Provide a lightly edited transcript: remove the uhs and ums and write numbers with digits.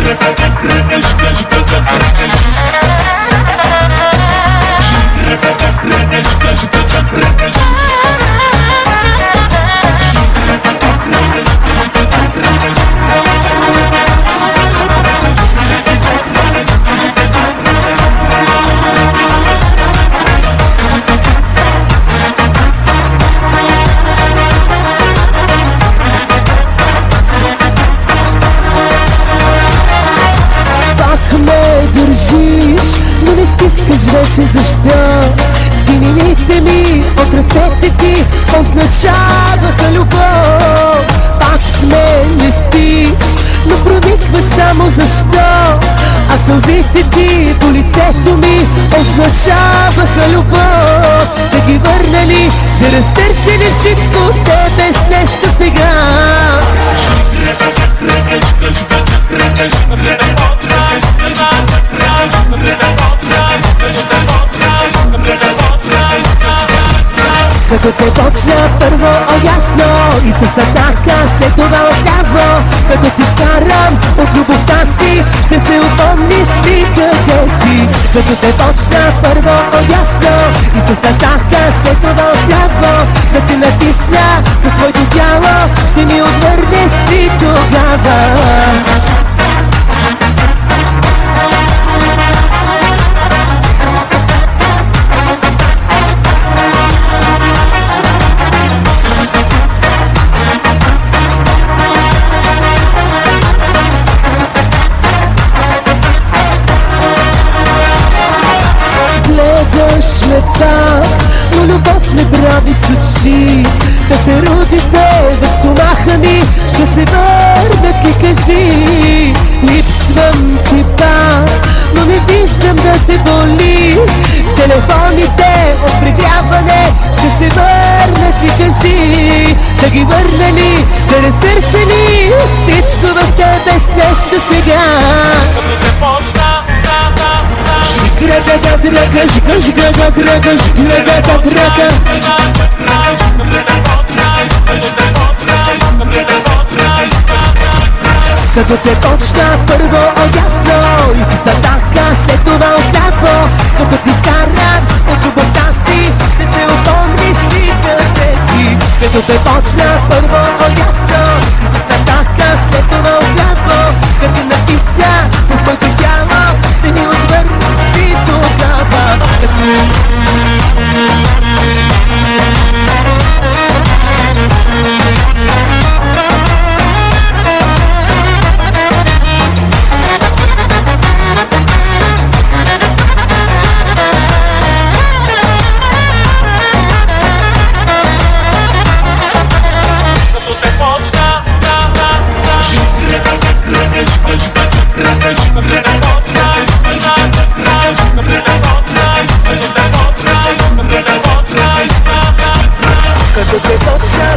Но не стискаш вече защо? Стинините ми от ръцете ти означаваха любов. Пак с мен не спиш, но проникваш само защо? А сълзите ти по лицето ми означаваха любов. Да ги върна ли, да разтърся ли всичко от тебе с нещо сега? Като те почна първо ясно и с атака след това отляво. Като ти вкарам от любовта си, ще се упомниш ли къде си? Като те почна първо ясно и с атака след това отляво. Да ти натисна със своето тяло, ще ми отвърнеш ли тогава? Гледаш ме так, но любов не прави с очи. Пеперудите в стомаха ми ще се върнат ли, кажи? Липсвам ти пак, но не виждам да те боли. Телефоните от прегряване ще се върнат ли, кажи? Да ги върна ли, да разтърся ли всичко в тебе с нещо сега? Жиграга драга, жиграга драга, жиграга драга. Като те почна първо ясно и с атака след това отляво. Като ти карам от любовта си, ще се упомниш ли къде си? Като те почна първо ясно и с атака след това отляво. Като натисна със твоето тяло, ще ми отвърнеш ли тогава? Като те почна